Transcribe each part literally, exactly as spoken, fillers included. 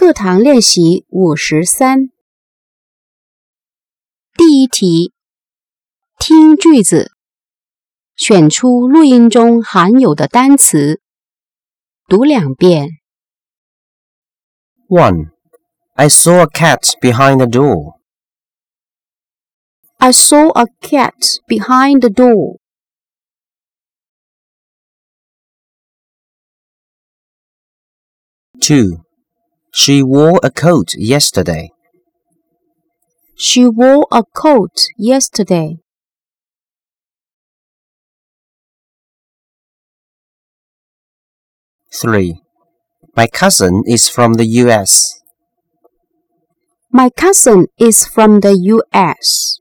课堂练习五十三。第一题，听句子，选出录音中含有的单词，读两遍。 one. I saw a cat behind the door. I saw a cat behind the door. two. She wore a coat yesterday. She wore a coat yesterday. three. My cousin is from the U S. My cousin is from the U S.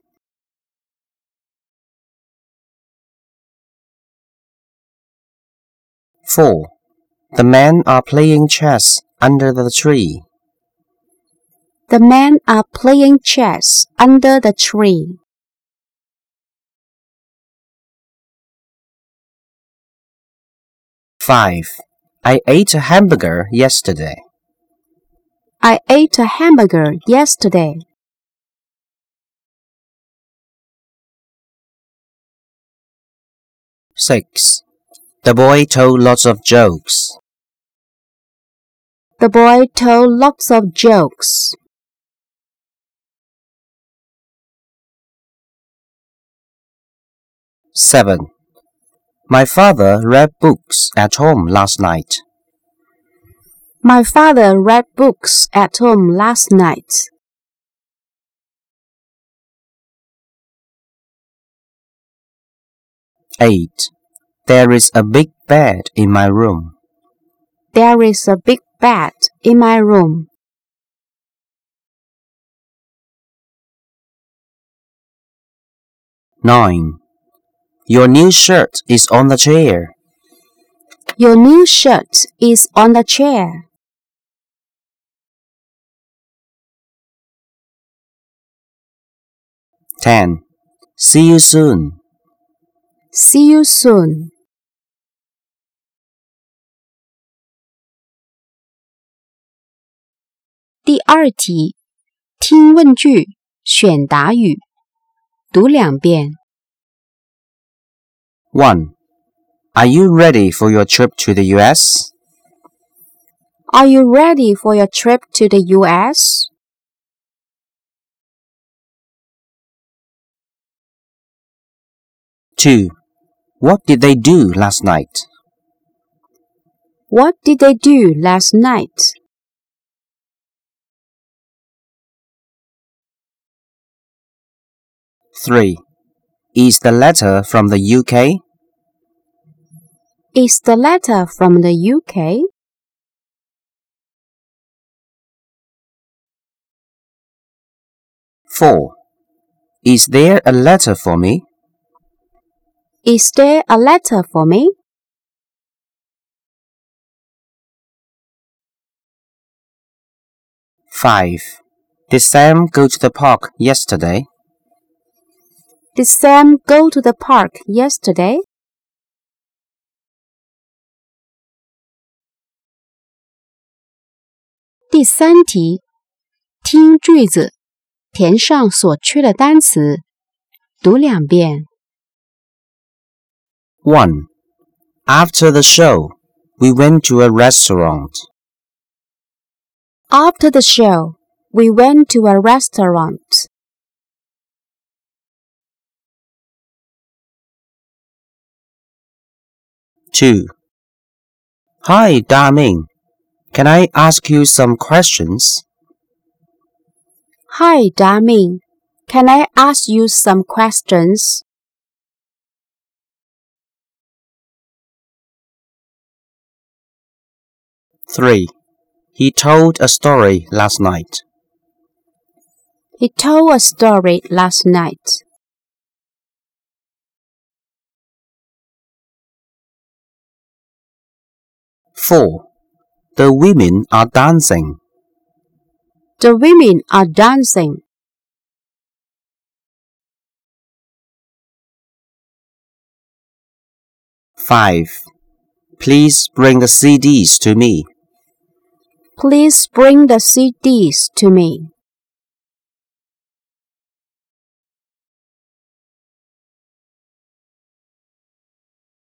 four. The men are playing chess under the tree. The men are playing chess under the tree. five. I ate a hamburger yesterday. I ate a hamburger yesterday. six. The boy told lots of jokes. The boy told lots of jokes. seven. My father read books at home last night. My father read books at home last night. eight. There is a big bed in my room. There is a big bed in my room. nine. Your new shirt is on the chair. Your new shirt is on the chair. ten. See you soon. See you soon. 第二题，听问句，选答语，读两遍。 one. Are you ready for your trip to the U S? Are you ready for your trip to the U S? two. What did they do last night? What did they do last night? three. Is the letter from the U K? Is the letter from the U K? four. Is there a letter for me? Is there a letter for me? five. Did Sam go to the park yesterday? Did Sam go to the park yesterday? 第三题，听句子，填上所缺的单词，读两遍。 one. After the show, we went to a restaurant. After the show, we went to a restaurant. two. Hi, Da-Ming. Can I ask you some questions? Hi, Da-Ming. Can I ask you some questions? three. He told a story last night. He told a story last night. four. The women are dancing. The women are dancing. five. Please bring the C Ds to me. Please bring the C Ds to me.